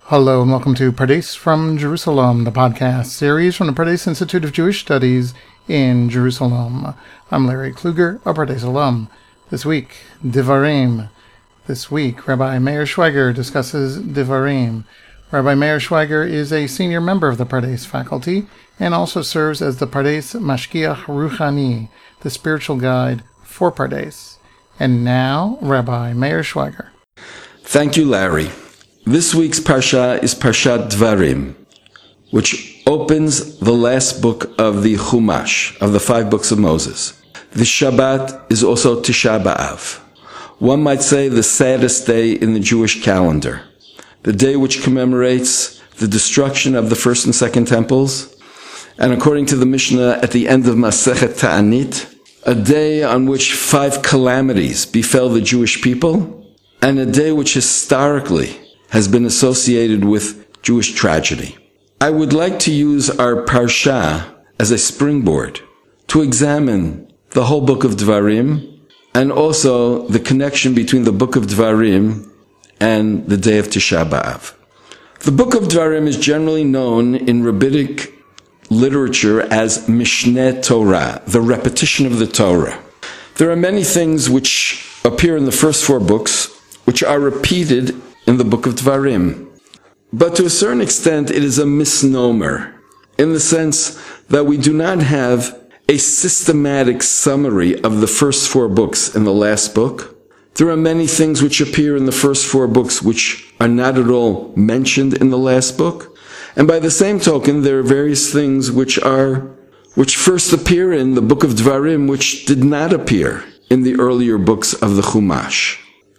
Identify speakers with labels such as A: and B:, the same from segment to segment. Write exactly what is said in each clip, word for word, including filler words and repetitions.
A: Hello and welcome to Pardes from Jerusalem, the podcast series from the Pardes Institute of Jewish Studies in Jerusalem. I'm Larry Kluger, a Pardes alum. This week, Devarim. This week, Rabbi Meir Schweiger discusses Devarim. Rabbi Meir Schweiger is a senior member of the Pardes faculty and also serves as the Pardes Mashgiach Ruchani, the spiritual guide for Pardes. And now, Rabbi Meir Schweiger.
B: Thank you, Larry. This week's Parsha is Parshat Devarim, which opens the last book of the Chumash, of the five books of Moses. The Shabbat is also Tisha B'Av. One might say the saddest day in the Jewish calendar, the day which commemorates the destruction of the first and second temples, and according to the Mishnah at the end of Masechet Ta'anit, a day on which five calamities befell the Jewish people, and a day which historically has been associated with Jewish tragedy. I would like to use our Parsha as a springboard to examine the whole book of Devarim and also the connection between the book of Devarim and the day of Tisha B'Av. The book of Devarim is generally known in rabbinic literature as Mishneh Torah, the repetition of the Torah. There are many things which appear in the first four books which are repeated in the book of Devarim. But to a certain extent, it is a misnomer, in the sense that we do not have a systematic summary of the first four books in the last book. There are many things which appear in the first four books which are not at all mentioned in the last book. And by the same token, there are various things which are, which first appear in the book of Devarim, which did not appear in the earlier books of the Chumash.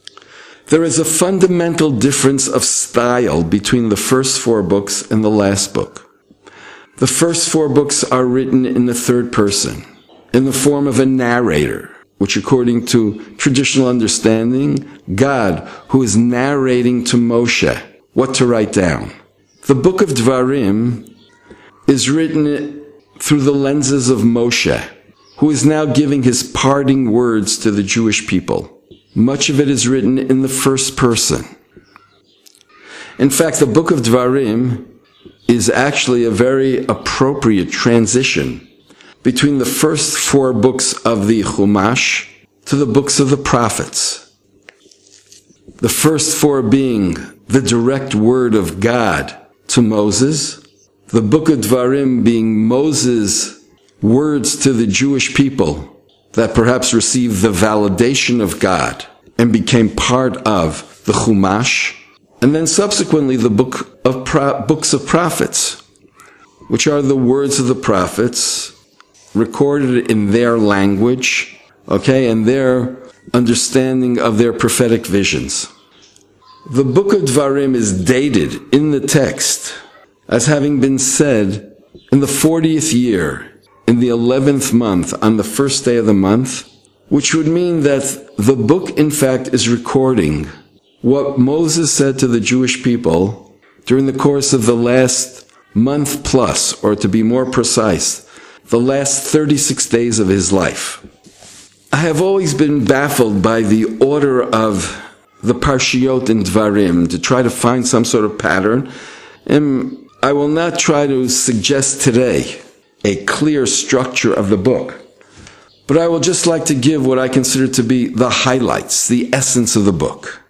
B: There is a fundamental difference of style between the first four books and the last book. The first four books are written in the third person, in the form of a narrator, which according to traditional understanding, God, who is narrating to Moshe what to write down. The book of Devarim is written through the lenses of Moshe, who is now giving his parting words to the Jewish people. Much of it is written in the first person. In fact, the book of Devarim is actually a very appropriate transition between the first four books of the Chumash to the books of the prophets. The first four being the direct word of God to Moses, the book of Devarim being Moses' words to the Jewish people that perhaps received the validation of God and became part of the Chumash, and then subsequently the book of pro- books of prophets, which are the words of the prophets recorded in their language, okay, and their understanding of their prophetic visions. The book of Devarim is dated in the text as having been said in the fortieth year, in the eleventh month, on the first day of the month, which would mean that the book, in fact, is recording what Moses said to the Jewish people during the course of the last month plus, or to be more precise, the last thirty-six days of his life. I have always been baffled by the order of the Parshiot in Devarim to try to find some sort of pattern, and I will not try to suggest today a clear structure of the book. But I will just like to give what I consider to be the highlights, the essence of the book.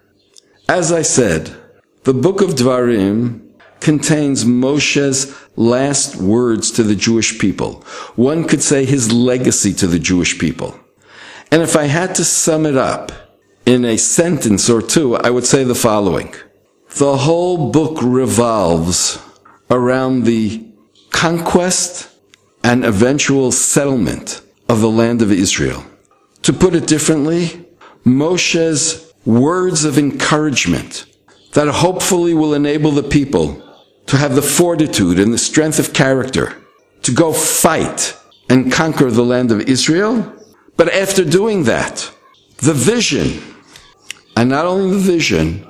B: As I said, the book of Devarim contains Moshe's last words to the Jewish people. One could say his legacy to the Jewish people. And if I had to sum it up in a sentence or two, I would say the following. The whole book revolves around the conquest and eventual settlement of the land of Israel. To put it differently, Moshe's words of encouragement that hopefully will enable the people to have the fortitude and the strength of character to go fight and conquer the land of Israel. But after doing that, the vision, and not only the vision,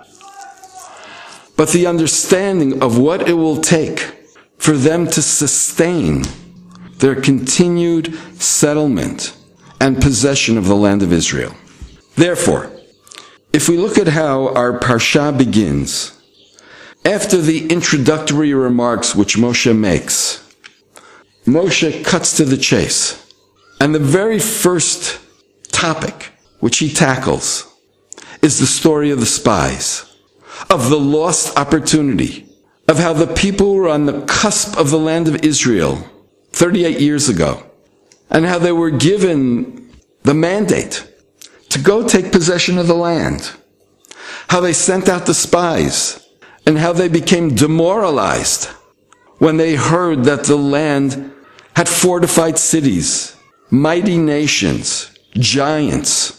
B: but the understanding of what it will take for them to sustain their continued settlement and possession of the land of Israel. Therefore, if we look at how our Parsha begins, After the introductory remarks which Moshe makes, Moshe cuts to the chase. And the very first topic which he tackles is the story of the spies, of the lost opportunity, of how the people were on the cusp of the land of Israel thirty-eight years ago, and how they were given the mandate to go take possession of the land, how they sent out the spies, and how they became demoralized when they heard that the land had fortified cities, mighty nations, giants.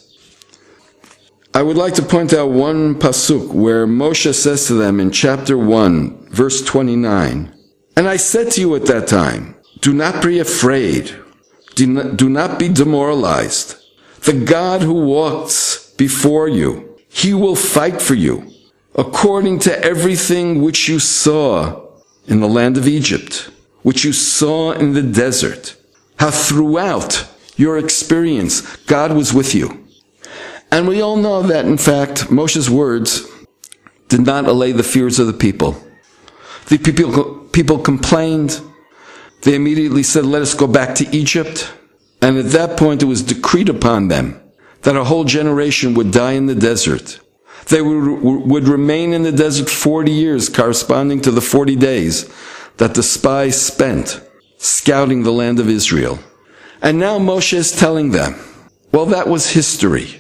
B: I would like to point out one pasuk where Moshe says to them in chapter one, verse twenty-nine, "And I said to you at that time, do not be afraid, do not, do not be demoralized. The God who walks before you, he will fight for you, according to everything which you saw in the land of Egypt, which you saw in the desert, how throughout your experience God was with you." And we all know that, in fact, Moshe's words did not allay the fears of the people. The people, people complained. They immediately said, "Let us go back to Egypt." And at that point, it was decreed upon them that a whole generation would die in the desert. They would, would remain in the desert forty years, corresponding to the forty days that the spies spent scouting the land of Israel. And now Moshe is telling them, well, that was history.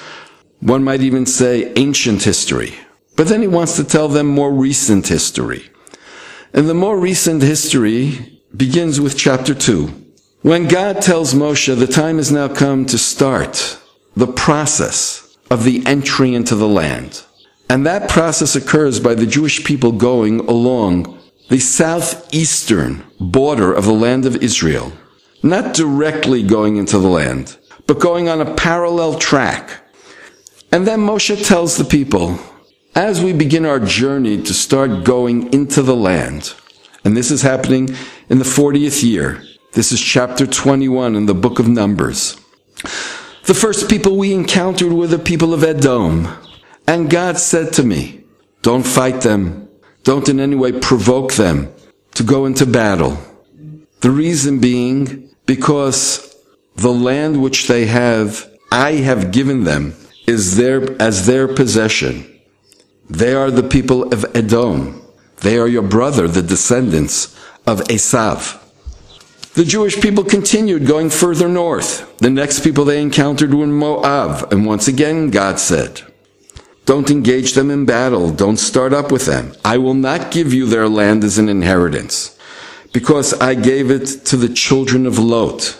B: One might even say ancient history. But then he wants to tell them more recent history. And the more recent history begins with chapter two, when God tells Moshe the time has now come to start the process of the entry into the land. And that process occurs by the Jewish people going along the southeastern border of the land of Israel. Not directly going into the land, but going on a parallel track. And then Moshe tells the people, as we begin our journey to start going into the land, and this is happening in the fortieth year, this is chapter twenty-one in the book of Numbers. The first people we encountered were the people of Edom. And God said to me, don't fight them. Don't in any way provoke them to go into battle. The reason being, because the land which they have, I have given them, is their, as their possession. They are the people of Edom. They are your brother, the descendants of Esav. The Jewish people continued going further north. The next people they encountered were Moab. And once again, God said, don't engage them in battle. Don't start up with them. I will not give you their land as an inheritance, because I gave it to the children of Lot.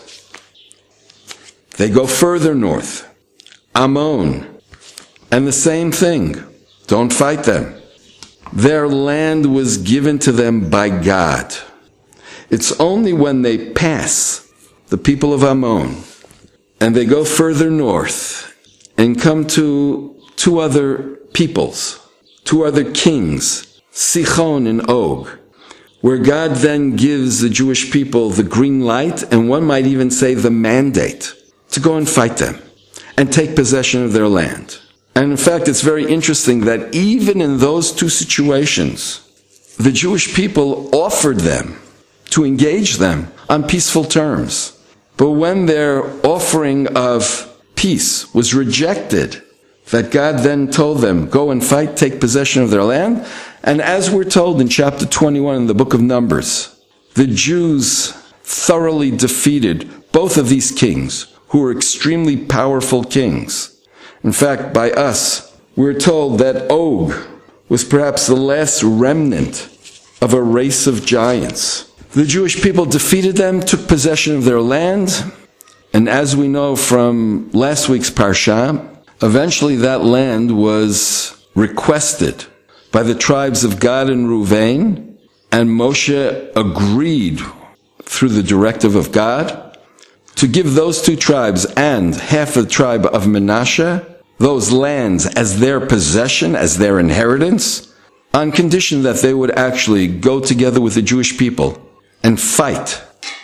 B: They go further north. Ammon. And the same thing. Don't fight them. Their land was given to them by God. It's only when they pass the people of Ammon and they go further north and come to two other peoples, two other kings, Sichon and Og, where God then gives the Jewish people the green light, and one might even say the mandate, to go and fight them and take possession of their land. And in fact, it's very interesting that even in those two situations, the Jewish people offered them to engage them on peaceful terms. But when their offering of peace was rejected, that God then told them, go and fight, take possession of their land. And as we're told in chapter twenty-one in the book of Numbers, the Jews thoroughly defeated both of these kings, who were extremely powerful kings. In fact, by us, we're told that Og was perhaps the last remnant of a race of giants. The Jewish people defeated them, took possession of their land, and as we know from last week's Parsha, eventually that land was requested by the tribes of Gad and Reuven, and Moshe agreed through the directive of God to give those two tribes and half the tribe of Manasseh those lands as their possession, as their inheritance, on condition that they would actually go together with the Jewish people and fight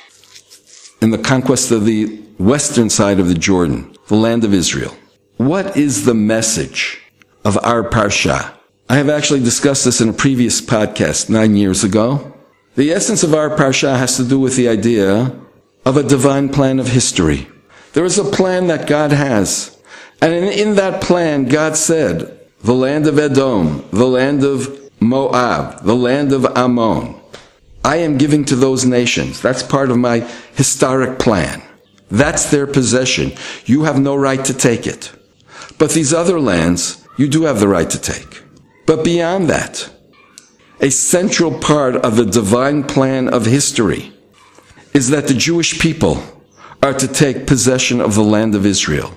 B: in the conquest of the western side of the Jordan, the land of Israel. What is the message of our Parsha? I have actually discussed this in a previous podcast nine years ago. The essence of our parsha has to do with the idea of a divine plan of history. There is a plan that God has. And in, in that plan, God said, the land of Edom, the land of Moab, the land of Ammon, I am giving to those nations. That's part of my historic plan. That's their possession. You have no right to take it. But these other lands, you do have the right to take. But beyond that, a central part of the divine plan of history is that the Jewish people are to take possession of the land of Israel.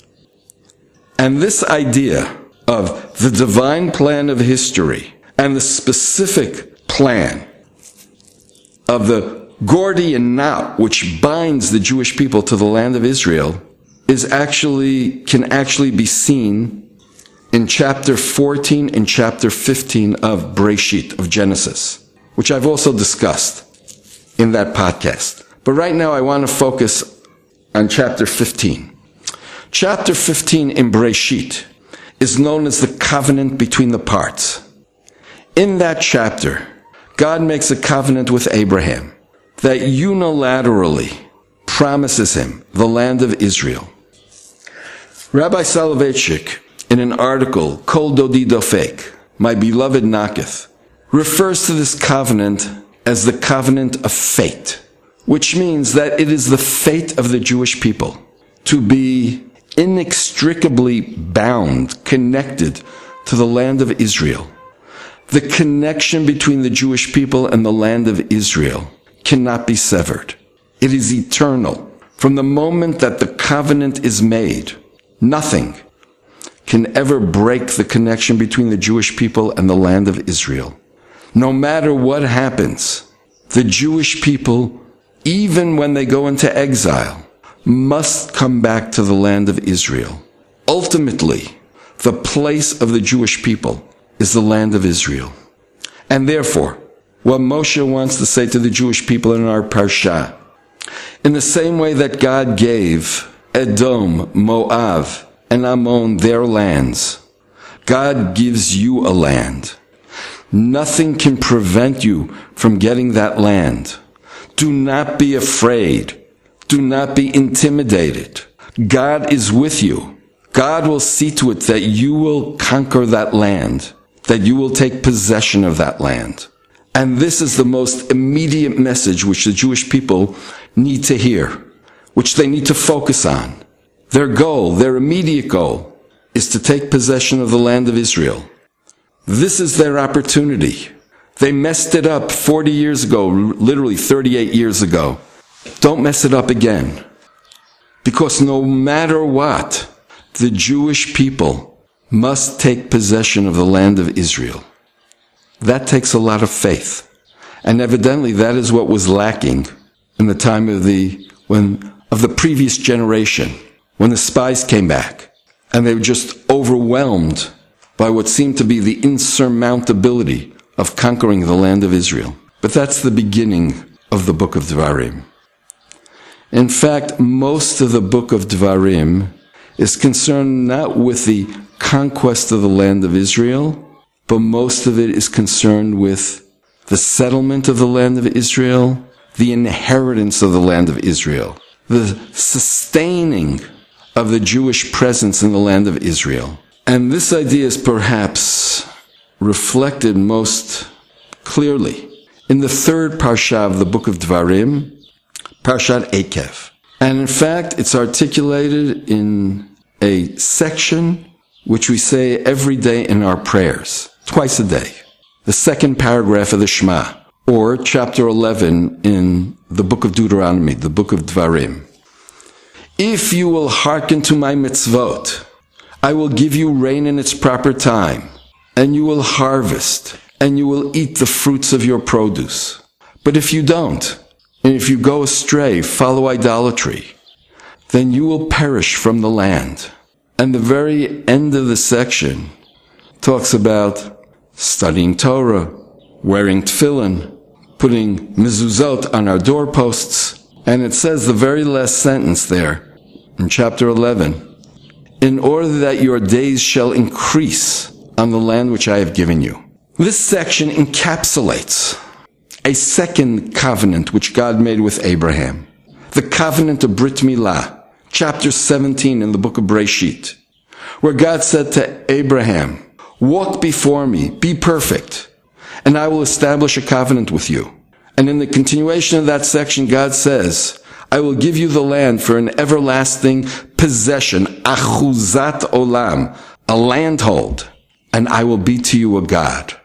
B: And this idea of the divine plan of history and the specific plan of the Gordian knot which binds the Jewish people to the land of Israel is actually, can actually be seen in chapter fourteen and chapter fifteen of Breshit, of Genesis, which I've also discussed in that podcast. But right now I want to focus on chapter fifteen. Chapter fifteen in Breshit is known as the covenant between the parts. In that chapter, God makes a covenant with Abraham that unilaterally promises him the land of Israel. Rabbi Soloveitchik, in an article, Kol Dodi Dofek, My Beloved Knocketh, refers to this covenant as the covenant of fate, which means that it is the fate of the Jewish people to be inextricably bound, connected to the land of Israel. The connection between the Jewish people and the land of Israel cannot be severed. It is eternal. From the moment that the covenant is made, nothing can ever break the connection between the Jewish people and the land of Israel. No matter what happens, the Jewish people, even when they go into exile, must come back to the land of Israel. Ultimately, the place of the Jewish people is the land of Israel. And therefore, what Moshe wants to say to the Jewish people in our parsha, in the same way that God gave Edom, Moab, and Ammon their lands, God gives you a land. Nothing can prevent you from getting that land. Do not be afraid. Do not be intimidated. God is with you. God will see to it that you will conquer that land, that you will take possession of that land. And this is the most immediate message which the Jewish people need to hear, which they need to focus on. Their goal, their immediate goal, is to take possession of the land of Israel. This is their opportunity. They messed it up forty years ago, literally thirty-eight years ago. Don't mess it up again. Because no matter what, the Jewish people must take possession of the land of Israel. That takes a lot of faith. And evidently that is what was lacking in the time of the, when, of the previous generation, when the spies came back. And they were just overwhelmed by what seemed to be the insurmountability of conquering the land of Israel. But that's the beginning of the book of Devarim. In fact, most of the book of Devarim is concerned not with the conquest of the land of Israel, but most of it is concerned with the settlement of the land of Israel, the inheritance of the land of Israel, the sustaining of the Jewish presence in the land of Israel. And this idea is perhaps reflected most clearly in the third parsha of the book of Devarim, Parshat Ekev. And in fact, it's articulated in a section which we say every day in our prayers, twice a day. The second paragraph of the Shema, or chapter eleven in the book of Deuteronomy, the book of Devarim. If you will hearken to my mitzvot, I will give you rain in its proper time, and you will harvest, and you will eat the fruits of your produce. But if you don't, and if you go astray, follow idolatry, then you will perish from the land. And the very end of the section talks about studying Torah, wearing tefillin, putting mezuzot on our doorposts. And it says the very last sentence there in chapter eleven, in order that your days shall increase on the land which I have given you. This section encapsulates a second covenant which God made with Abraham. The covenant of Brit Milah, chapter seventeen in the book of Bereshit, where God said to Abraham, walk before me, be perfect, and I will establish a covenant with you. And in the continuation of that section, God says, I will give you the land for an everlasting possession, achuzat olam, a landhold, and I will be to you a God.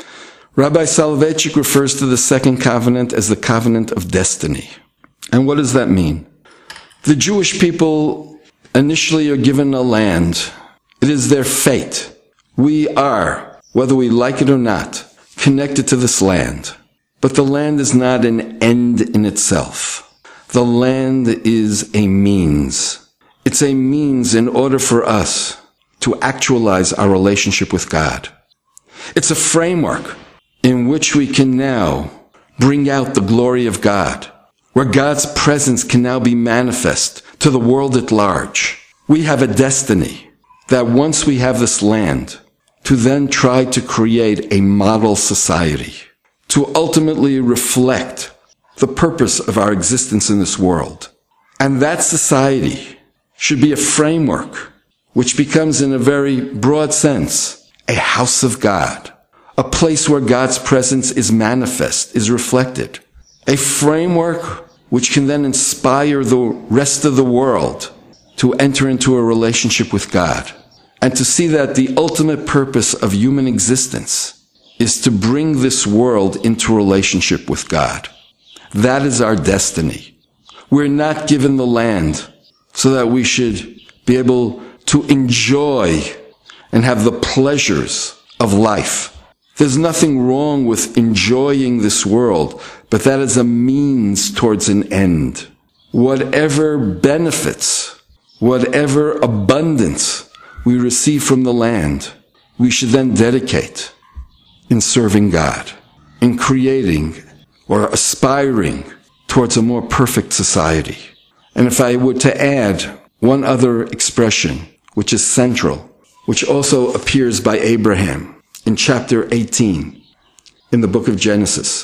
B: Rabbi Soloveitchik refers to the second covenant as the covenant of destiny. And what does that mean? The Jewish people initially are given a land. It is their fate. We are, whether we like it or not, connected to this land. But the land is not an end in itself. The land is a means. It's a means in order for us to actualize our relationship with God. It's a framework in which we can now bring out the glory of God, where God's presence can now be manifest to the world at large. We have a destiny that once we have this land, to then try to create a model society, to ultimately reflect the purpose of our existence in this world. And that society should be a framework which becomes, in a very broad sense, a house of God, a place where God's presence is manifest, is reflected, a framework which can then inspire the rest of the world to enter into a relationship with God, and to see that the ultimate purpose of human existence is to bring this world into relationship with God. That is our destiny. We're not given the land so that we should be able to enjoy and have the pleasures of life. There's nothing wrong with enjoying this world, but that is a means towards an end. Whatever benefits, whatever abundance we receive from the land, we should then dedicate in serving God, in creating or aspiring towards a more perfect society. And if I were to add one other expression, which is central, which also appears by Abraham in chapter eighteen in the book of Genesis.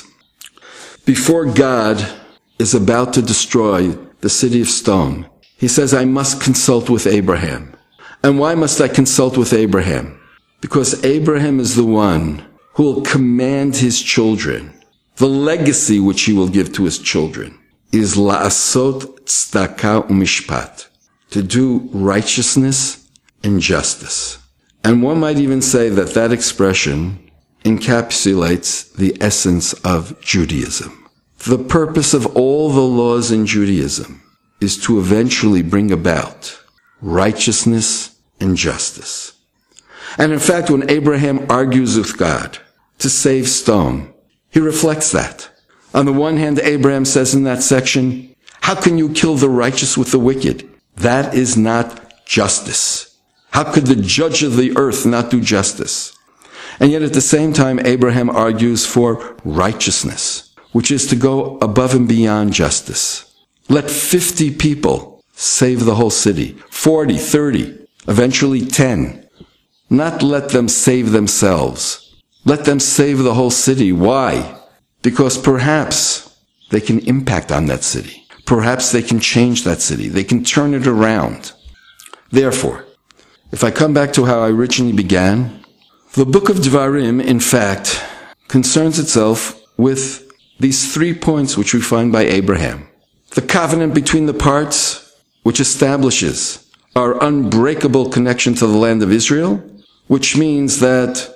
B: Before God is about to destroy the city of stone, he says, I must consult with Abraham. And why must I consult with Abraham? Because Abraham is the one who will command his children. The legacy which he will give to his children is la'asot tzedakah u'mishpat, to do righteousness and justice. And one might even say that that expression encapsulates the essence of Judaism. The purpose of all the laws in Judaism is to eventually bring about righteousness and justice. And in fact, when Abraham argues with God to save stone, he reflects that. On the one hand, Abraham says in that section, how can you kill the righteous with the wicked? That is not justice. How could the judge of the earth not do justice? And yet at the same time, Abraham argues for righteousness, which is to go above and beyond justice. Let fifty people save the whole city, forty, thirty, eventually ten. Not let them save themselves. Let them save the whole city. Why? Because perhaps they can impact on that city. Perhaps they can change that city. They can turn it around. Therefore, if I come back to how I originally began, the book of Devarim, in fact, concerns itself with these three points which we find by Abraham. The covenant between the parts, which establishes our unbreakable connection to the land of Israel, which means that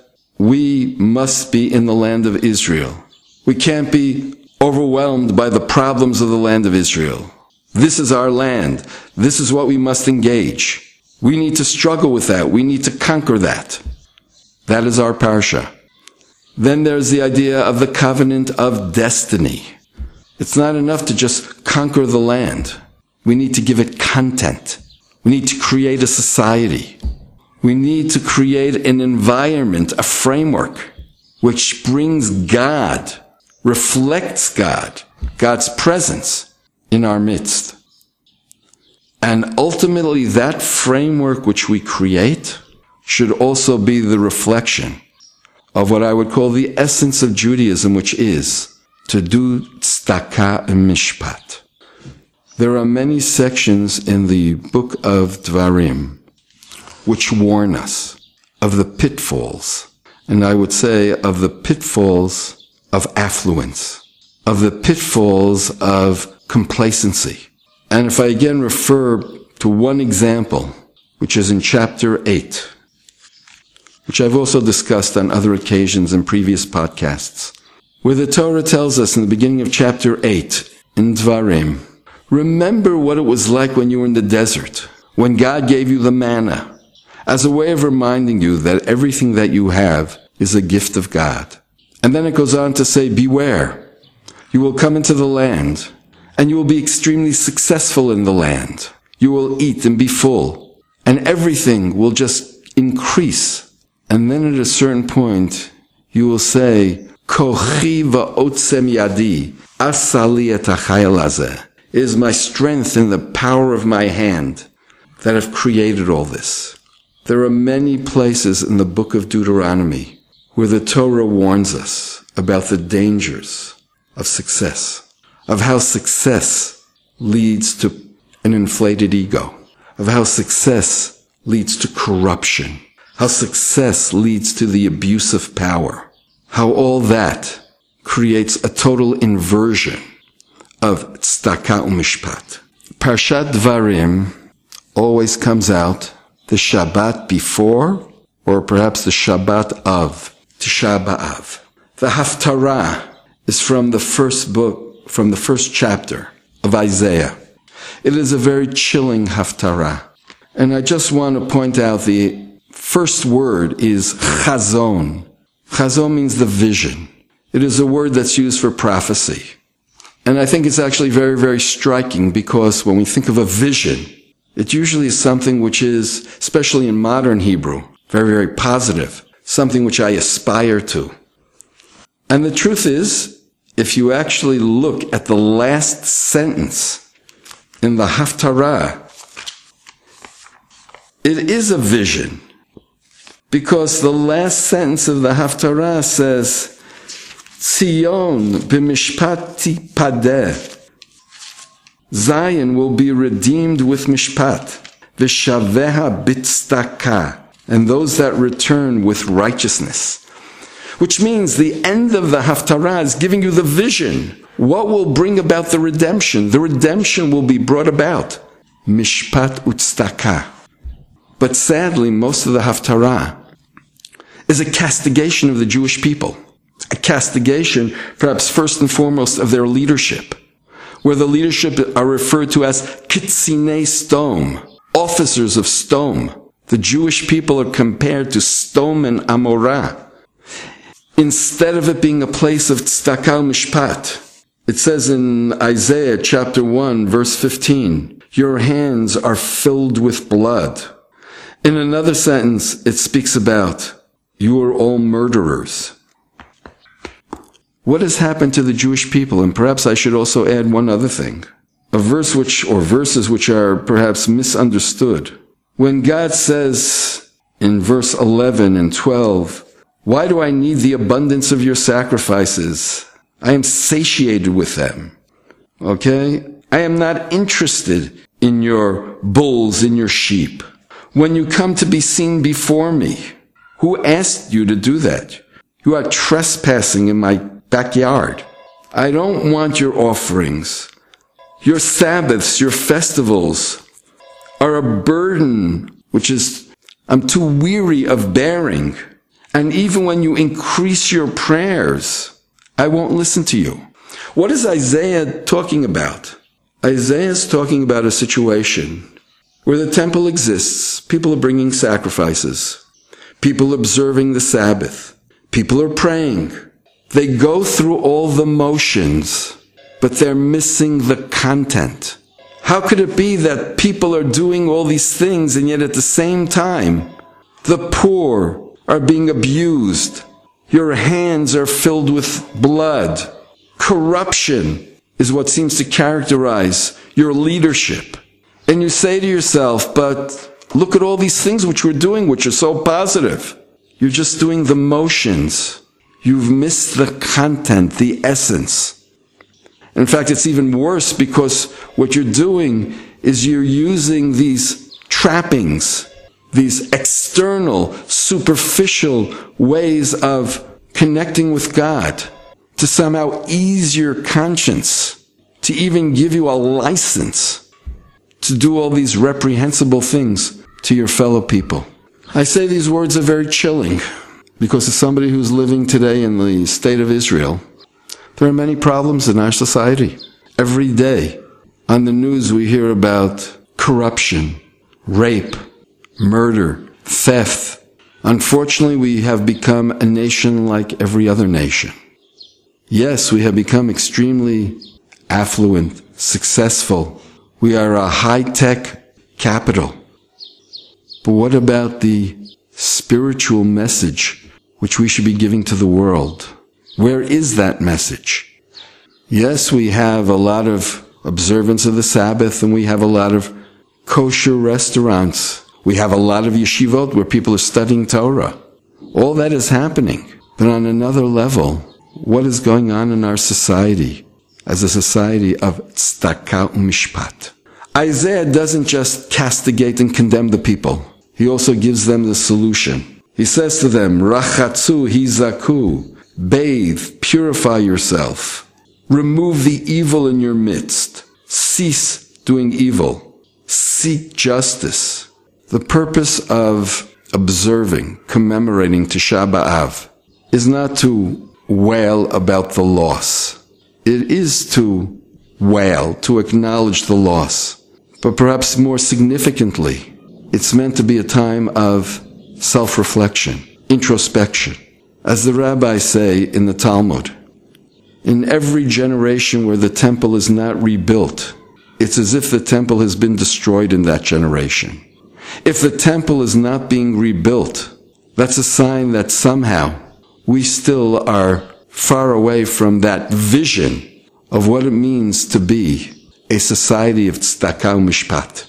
B: we must be in the land of Israel. We can't be overwhelmed by the problems of the land of Israel. This is our land. This is what we must engage. We need to struggle with that. We need to conquer that. That is our parsha. Then there's the idea of the covenant of destiny. It's not enough to just conquer the land. We need to give it content. We need to create a society. We need to create an environment, a framework, which brings God, reflects God, God's presence in our midst. And ultimately, that framework which we create should also be the reflection of what I would call the essence of Judaism, which is to do tzedakah and mishpat. There are many sections in the book of Dvarim which warn us of the pitfalls, and I would say of the pitfalls of affluence, of the pitfalls of complacency. And if I again refer to one example, which is in chapter eight, which I've also discussed on other occasions in previous podcasts, where the Torah tells us in the beginning of chapter eight, in Dvarim, remember what it was like when you were in the desert, when God gave you the manna, as a way of reminding you that everything that you have is a gift of God. And then it goes on to say, beware, you will come into the land, and you will be extremely successful in the land. You will eat and be full, and everything will just increase. And then at a certain point, you will say, Kochi va'otzem yadi, asali et hachayil hazeh. It is my strength and the power of my hand that have created all this. There are many places in the book of Deuteronomy where the Torah warns us about the dangers of success, of how success leads to an inflated ego, of how success leads to corruption, how success leads to the abuse of power, how all that creates a total inversion of tzedakah u'mishpat. Parshat Dvarim always comes out the Shabbat before, or perhaps the Shabbat of Tisha B'Av. The Haftarah is from the first book, from the first chapter of Isaiah. It is a very chilling Haftarah. And I just want to point out the first word is chazon. Chazon means the vision. It is a word that's used for prophecy. And I think it's actually very, very striking because when we think of a vision, it usually is something which is, especially in modern Hebrew, very, very positive, something which I aspire to. And the truth is, if you actually look at the last sentence in the Haftarah, it is a vision. Because the last sentence of the Haftarah says, Tzion b'mishpat tipadeh. Zion will be redeemed with mishpat. V'shaveha b'tzedakah. And those that return with righteousness. Which means the end of the Haftarah is giving you the vision. What will bring about the redemption? The redemption will be brought about. Mishpat u'tzedakah. But sadly, most of the Haftarah is a castigation of the Jewish people. A castigation, perhaps first and foremost, of their leadership, where the leadership are referred to as kitzinei stom, officers of stone. The Jewish people are compared to Stom and Amorah. Instead of it being a place of tzedakah mishpat, it says in Isaiah chapter one, verse fifteen, your hands are filled with blood. In another sentence, it speaks about, you are all murderers. What has happened to the Jewish people? And perhaps I should also add one other thing. A verse which, or verses which are perhaps misunderstood. When God says in verse eleven and twelve, why do I need the abundance of your sacrifices? I am satiated with them. Okay? I am not interested in your bulls, in your sheep. When you come to be seen before me, who asked you to do that? You are trespassing in my backyard. I don't want your offerings. Your Sabbaths, your festivals are a burden which is, I'm too weary of bearing. And even when you increase your prayers, I won't listen to you. What is Isaiah talking about? Isaiah is talking about a situation where the temple exists. People are bringing sacrifices. People observing the Sabbath. People are praying. They go through all the motions, but they're missing the content. How could it be that people are doing all these things and yet at the same time, the poor are being abused? Your hands are filled with blood. Corruption is what seems to characterize your leadership. And you say to yourself, but Look at all these things which we're doing, which are so positive. You're just doing the motions. You've missed the content, the essence. In fact, it's even worse because what you're doing is you're using these trappings, these external, superficial ways of connecting with God to somehow ease your conscience, to even give you a license to do all these reprehensible things to your fellow people. I say these words are very chilling because as somebody who's living today in the state of Israel, there are many problems in our society. Every day on the news we hear about corruption, rape, murder, theft. Unfortunately, we have become a nation like every other nation. Yes, we have become extremely affluent, successful. We are a high-tech capital. But what about the spiritual message which we should be giving to the world? Where is that message? Yes, we have a lot of observance of the Sabbath, and we have a lot of kosher restaurants. We have a lot of yeshivot where people are studying Torah. All that is happening. But on another level, what is going on in our society as a society of tzedakah u'mishpat? Isaiah doesn't just castigate and condemn the people. He also gives them the solution. He says to them, Rachatzu hizaku, bathe, purify yourself. Remove the evil in your midst. Cease doing evil. Seek justice. The purpose of observing, commemorating Tisha B'Av is not to wail about the loss. It is to wail, to acknowledge the loss. But perhaps more significantly, it's meant to be a time of self-reflection, introspection. As the rabbis say in the Talmud, in every generation where the temple is not rebuilt, it's as if the temple has been destroyed in that generation. If the temple is not being rebuilt, that's a sign that somehow we still are far away from that vision of what it means to be a society of tzedakah u'mishpat.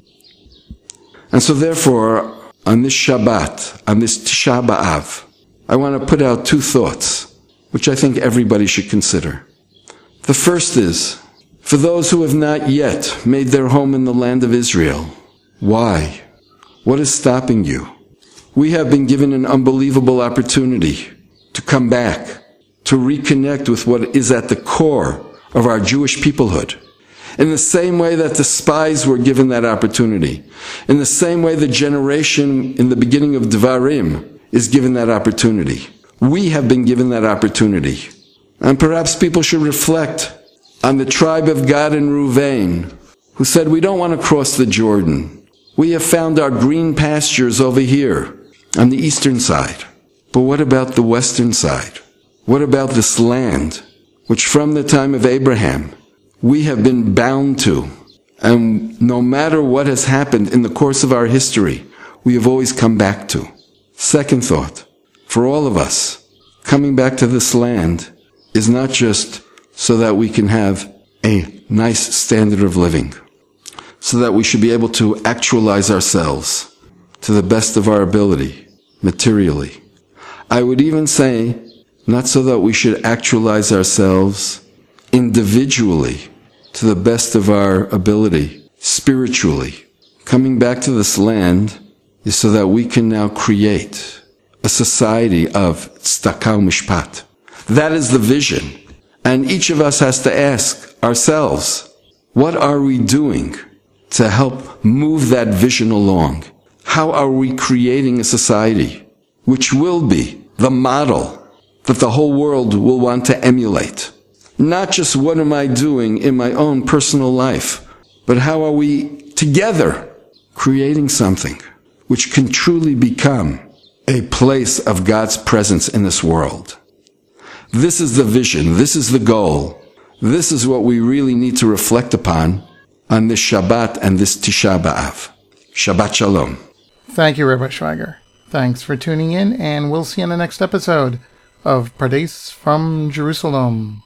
B: And so therefore, on this Shabbat, on this Tisha B'Av, I want to put out two thoughts, which I think everybody should consider. The first is, for those who have not yet made their home in the land of Israel, why? What is stopping you? We have been given an unbelievable opportunity to come back, to reconnect with what is at the core of our Jewish peoplehood. In the same way that the spies were given that opportunity, in the same way the generation in the beginning of Devarim is given that opportunity. We have been given that opportunity. And perhaps people should reflect on the tribe of Gad and Ruvain, who said, we don't want to cross the Jordan. We have found our green pastures over here on the eastern side. But what about the western side? What about this land, which from the time of Abraham, we have been bound to, and no matter what has happened in the course of our history, we have always come back to? Second thought, for all of us, coming back to this land is not just so that we can have a nice standard of living, so that we should be able to actualize ourselves to the best of our ability, materially. I would even say, not so that we should actualize ourselves individually to the best of our ability, spiritually. Coming back to this land is so that we can now create a society of tzedakah u'mishpat. That is the vision. And each of us has to ask ourselves, what are we doing to help move that vision along? How are we creating a society which will be the model that the whole world will want to emulate? Not just what am I doing in my own personal life, but how are we together creating something which can truly become a place of God's presence in this world. This is the vision. This is the goal. This is what we really need to reflect upon on this Shabbat and this Tisha B'Av. Shabbat Shalom.
A: Thank you, Rabbi Schweiger. Thanks for tuning in, and we'll see you in the next episode of Pardes from Jerusalem.